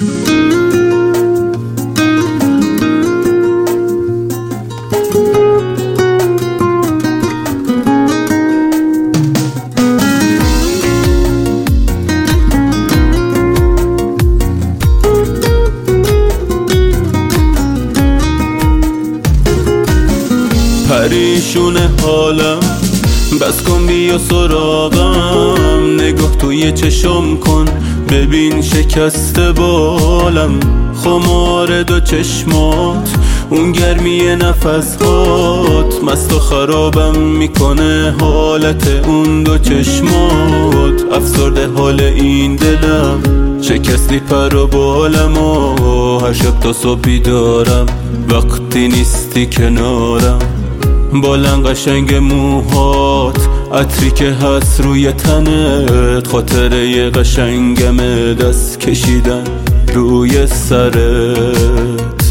پریشونه حالم، بس کن بیا سراغم، نگاه توی چشم کن ببین شکسته بالم، خمار دو چشمات اون گرمی نفسات، مست و خرابم میکنه حالت اون دو چشمات، افسرده حال این دلم، شکستی پر و بالم و هر شب تا صبح بیدارم وقتی نیستی کنارم، بالن قشنگ موهات، عطری که هست روی تنت، خاطره قشنگم دست کشیدن روی سرت،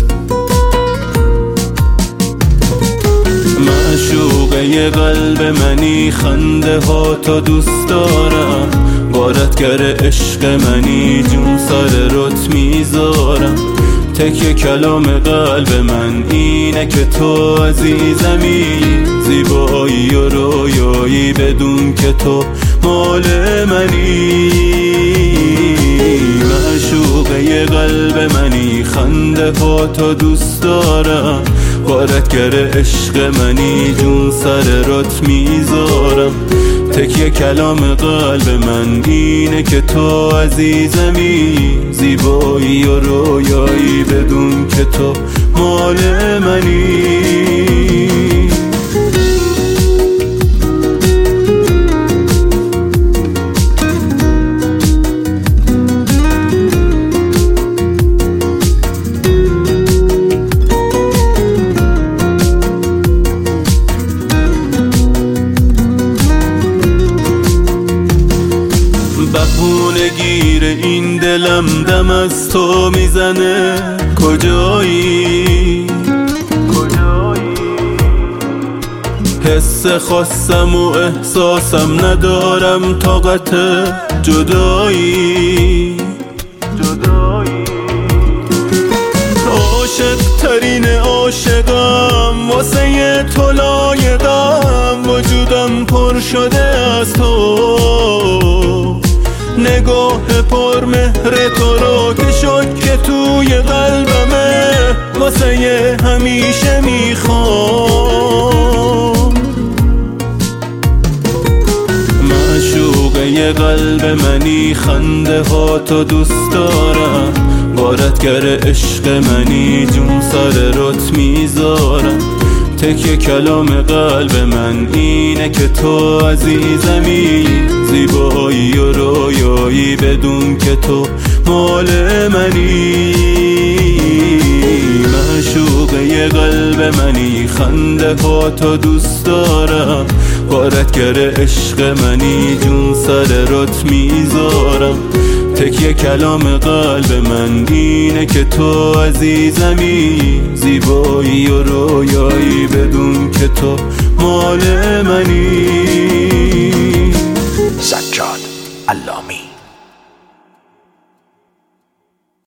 معشوقه قلب منی، خنده ها تا دوست دارم، غارتگر عشق منی، جون سر رت میذارم، تکیه کلام قلب من اینه که تو عزیزمی، زیبایی و رویایی بدون که تو مال منی، معشوقه قلب منی، خنده ها تا دوست دارم، غارتگر عشق منی، جون سر رت میذارم، تکیه کلام قلب من اینه که تو عزیزمی، زیبایی و رویایی بدون که تو مال منی. بهونه گیر این دلم دم از تو میزنه، کجایی؟ حس خاصم و احساسم ندارم طاقت جدایی، عاشق ترین عاشقم، واسه تو لایقم، وجودم پر شده از تو، نگاه پر مهر تو رو که شد که توی قلبمه، واسه همیشه میخوام، معشوقه قلب منی، خنده ها تو دوست دارم، غارتگر عشق منی، جون سر رت میذارم، تکیه کلام قلب من اینه که تو عزیزمی، زیبایی و رویایی بدون که تو مال منی، معشوقه قلب منی، خنده ها تو دوست دارم، غارتگر عشق منی، جون سر رت میذارم، تکیه کلام قلب من اینه که تو عزیزمی، زیبایی و رویایی بدون که تو مال منی. سجاد علامی.